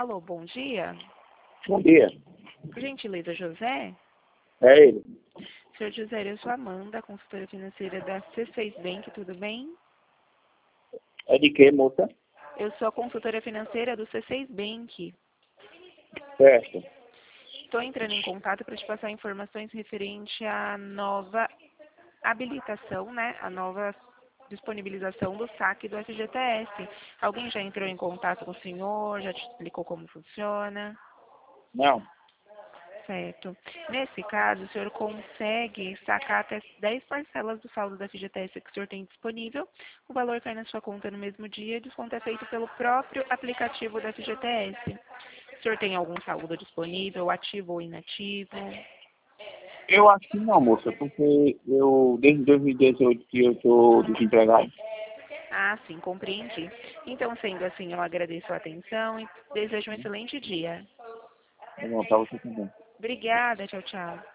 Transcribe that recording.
Alô, bom dia. Bom dia. Por gentileza, José? É ele. Senhor José, eu sou Amanda, consultora financeira da C6 Bank, tudo bem? É de quê, moça? Eu sou a consultora financeira do C6 Bank. Certo. Estou entrando em contato para te passar informações referente à nova habilitação, né? A nova disponibilização do saque do FGTS. Alguém já entrou em contato com o senhor? Já te explicou como funciona? Não. Certo. Nesse caso, o senhor consegue sacar até 10 parcelas do saldo da FGTS que o senhor tem disponível. O valor cai na sua conta no mesmo dia e o desconto é feito pelo próprio aplicativo da FGTS. O senhor tem algum saldo disponível, ativo ou inativo? Eu acho que não, moça, porque eu, desde 2018 que eu estou desempregado. Ah, sim, compreendi. Então, sendo assim, eu agradeço a atenção e desejo um excelente dia. Eu vou para você também. Obrigada, tchau, tchau.